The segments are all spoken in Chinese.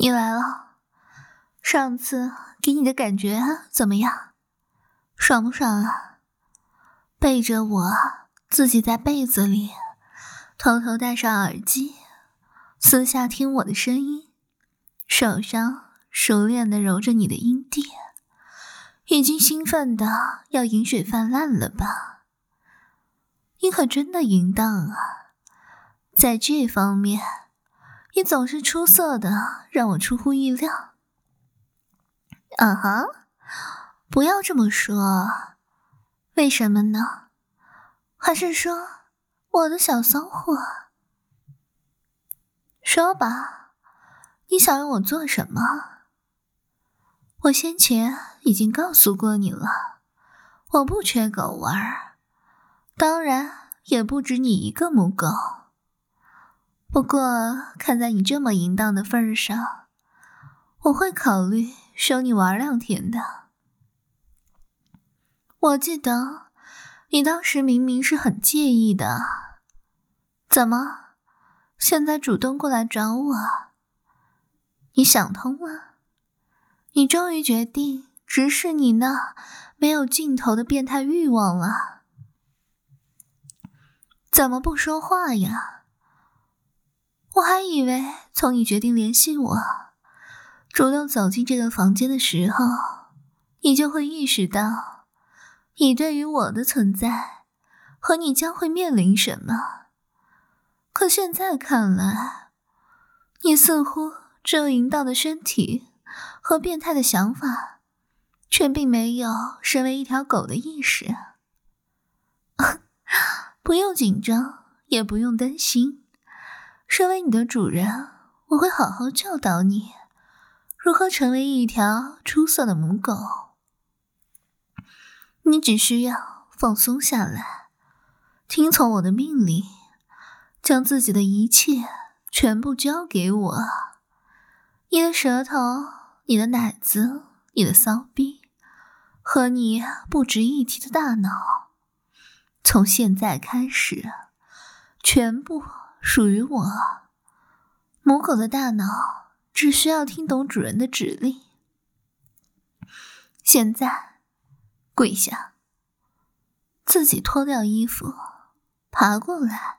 你来了，上次给你的感觉怎么样？爽不爽啊？背着我，自己在被子里偷偷戴上耳机，私下听我的声音，手上熟练地揉着你的阴蒂，已经兴奋的要饮水泛滥了吧？你可真的淫荡啊，在这方面你总是出色的让我出乎意料。啊哈，不要这么说，为什么呢？还是说我的小骚货？说吧，你想让我做什么？我先前已经告诉过你了，我不缺狗玩儿，当然也不止你一个母狗。不过看在你这么淫荡的份上，我会考虑收你玩2天的。我记得你当时明明是很介意的，怎么现在主动过来找我？你想通了？你终于决定直视你那没有尽头的变态欲望了？怎么不说话呀？我还以为从你决定联系我，主动走进这个房间的时候，你就会意识到你对于我的存在和你将会面临什么。可现在看来，你似乎只有淫荡的身体和变态的想法，却并没有身为一条狗的意识。不用紧张，也不用担心，身为你的主人，我会好好教导你如何成为一条出色的母狗。你只需要放松下来，听从我的命令，将自己的一切全部交给我。你的舌头，你的奶子，你的骚逼，和你不值一提的大脑，从现在开始，全部属于我。母狗的大脑只需要听懂主人的指令。现在，跪下，自己脱掉衣服，爬过来。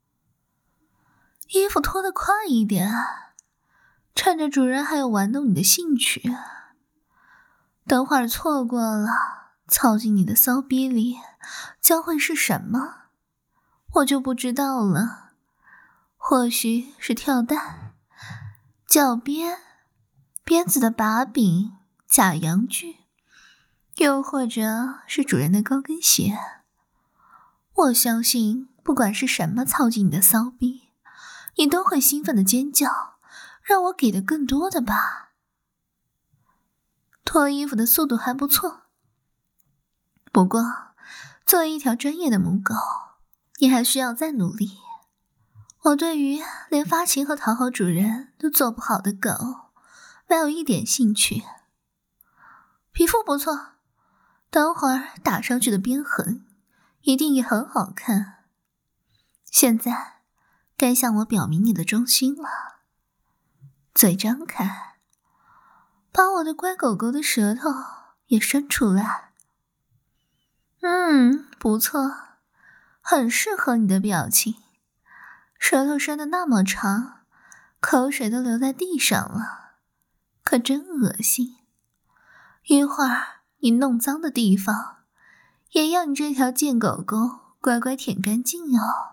衣服脱得快一点，趁着主人还有玩弄你的兴趣。等会儿错过了，操进你的骚逼里将会是什么，我就不知道了。或许是跳蛋、脚鞭、鞭子的把柄、假阳具，又或者是主人的高跟鞋。我相信不管是什么操进你的骚逼，你都会兴奋的尖叫，让我给的更多的吧。脱衣服的速度还不错，不过作为一条专业的母狗，你还需要再努力。我对于连发情和讨好主人都做不好的狗没有一点兴趣。皮肤不错，等会儿打上去的鞭痕一定也很好看。现在该向我表明你的忠心了。嘴张开，把我的乖狗狗的舌头也伸出来。不错，很适合你的表情。舌头伸得那么长，口水都流在地上了，可真恶心。一会儿你弄脏的地方，也要你这条贱狗狗乖乖舔干净哦。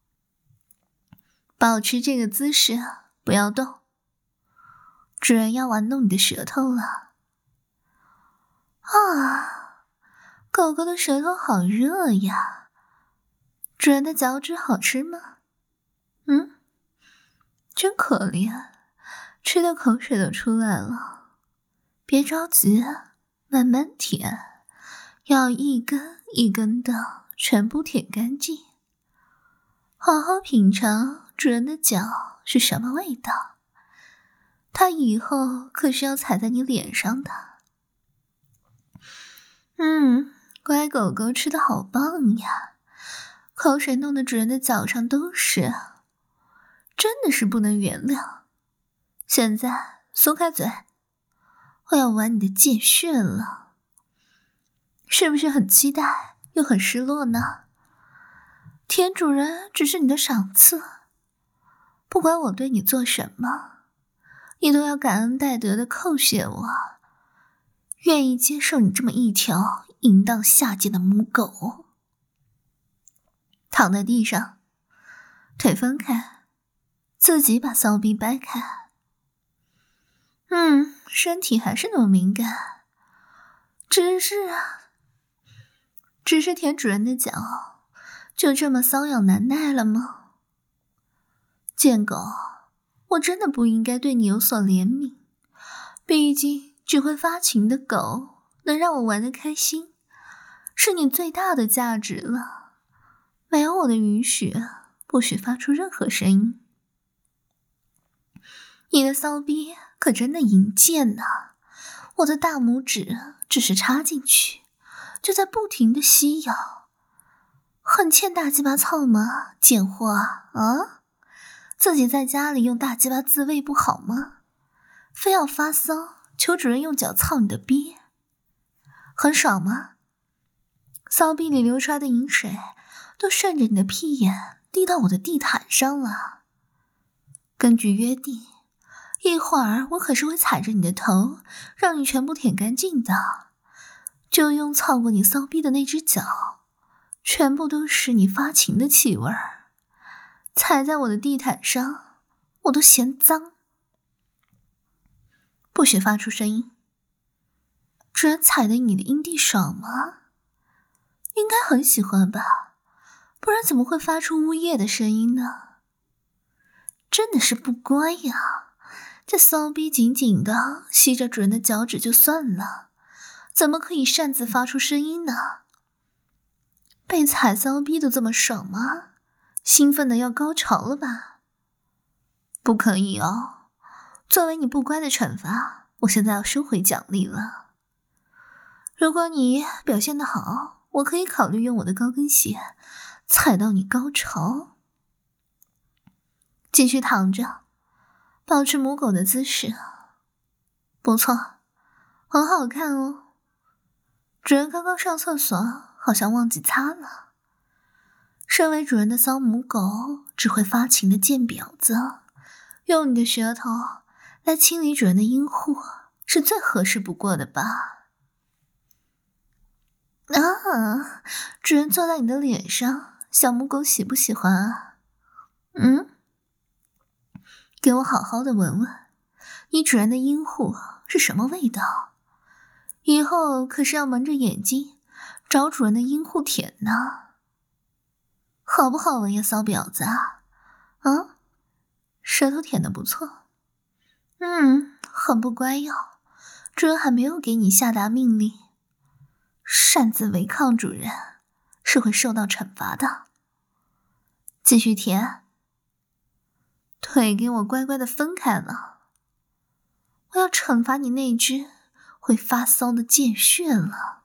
保持这个姿势，不要动。主人要玩弄你的舌头了。啊，狗狗的舌头好热呀。主人的脚趾好吃吗？真可怜，吃的口水都出来了。别着急，慢慢舔，要一根一根的全部舔干净。好好品尝主人的脚是什么味道，它以后可是要踩在你脸上的。乖狗狗吃得好棒呀，口水弄得主人的脚上都是，真的是不能原谅。现在松开嘴，我要玩你的剑穴了。是不是很期待又很失落呢？田主人只是你的赏赐，不管我对你做什么，你都要感恩戴德的叩谢我，愿意接受你这么一条淫荡下贱的母狗。躺在地上，腿分开，自己把骚逼掰开。身体还是那么敏感，只是田主人的脚就这么瘙痒难耐了吗？贱狗，我真的不应该对你有所怜悯，毕竟只会发情的狗能让我玩得开心，是你最大的价值了。没有我的允许，不许发出任何声音。你的骚逼可真的淫贱啊，我的大拇指只是插进去，就在不停地吸咬。很欠大鸡巴操吗，贱货啊？自己在家里用大鸡巴自慰不好吗？非要发骚，求主人用脚操你的逼，很爽吗？骚逼里流出来的淫水都顺着你的屁眼滴到我的地毯上了。根据约定，一会儿我可是会踩着你的头，让你全部舔干净的。就用操过你骚逼的那只脚，全部都是你发情的气味儿，踩在我的地毯上，我都嫌脏。不许发出声音。主人踩得你的阴蒂爽吗？应该很喜欢吧，不然怎么会发出呜咽的声音呢？真的是不乖呀，这骚逼紧紧的吸着主人的脚趾就算了，怎么可以擅自发出声音呢？被踩骚逼都这么爽吗？兴奋的要高潮了吧？不可以哦，作为你不乖的惩罚，我现在要收回奖励了。如果你表现得好，我可以考虑用我的高跟鞋踩到你高潮。继续躺着，保持母狗的姿势。不错，很好看哦。主人刚刚上厕所，好像忘记擦了。身为主人的骚母狗，只会发情的贱婊子，用你的舌头来清理主人的阴户，是最合适不过的吧？啊，主人坐在你的脸上，小母狗喜不喜欢啊？给我好好的闻闻，你主人的阴户是什么味道？以后可是要蒙着眼睛找主人的阴户舔呢。好不好闻呀，骚婊子啊？舌头舔得不错。很不乖哟，主人还没有给你下达命令。擅自违抗主人是会受到惩罚的。继续舔，腿给我乖乖的分开了，我要惩罚你那只会发骚的贱穴了。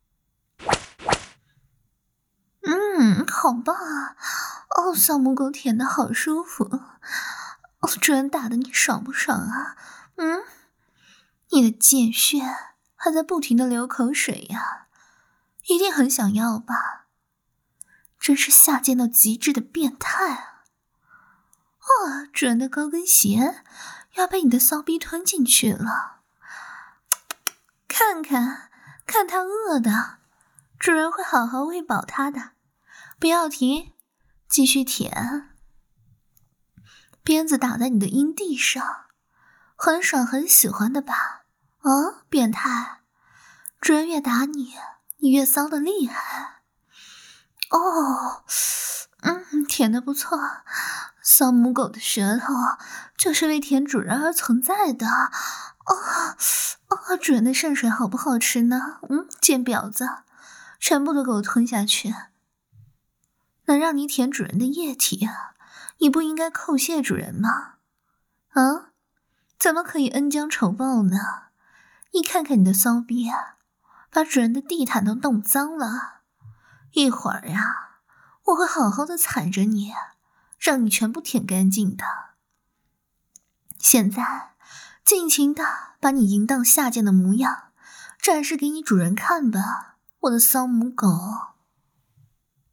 好棒啊！小母狗舔得好舒服。主人打得你爽不爽啊？你的贱穴还在不停地流口水呀，一定很想要吧？真是下贱到极致的变态啊！主人的高跟鞋要被你的骚逼吞进去了。看他饿的，主人会好好喂饱他的。不要停，继续舔。鞭子打在你的阴蒂上，很爽很喜欢的吧？变态，主人越打你，你越骚的厉害。舔得不错，骚母狗的舌头就是为舔主人而存在的。主人的肾水好不好吃呢？贱婊子，全部都给我吞下去。能让你舔主人的液体，你不应该叩谢主人吗？怎么可以恩将仇报呢？你看看你的骚逼啊，把主人的地毯都弄脏了。一会儿呀，我会好好的踩着你，让你全部舔干净的。现在尽情的把你淫荡下贱的模样展示给你主人看吧，我的骚母狗。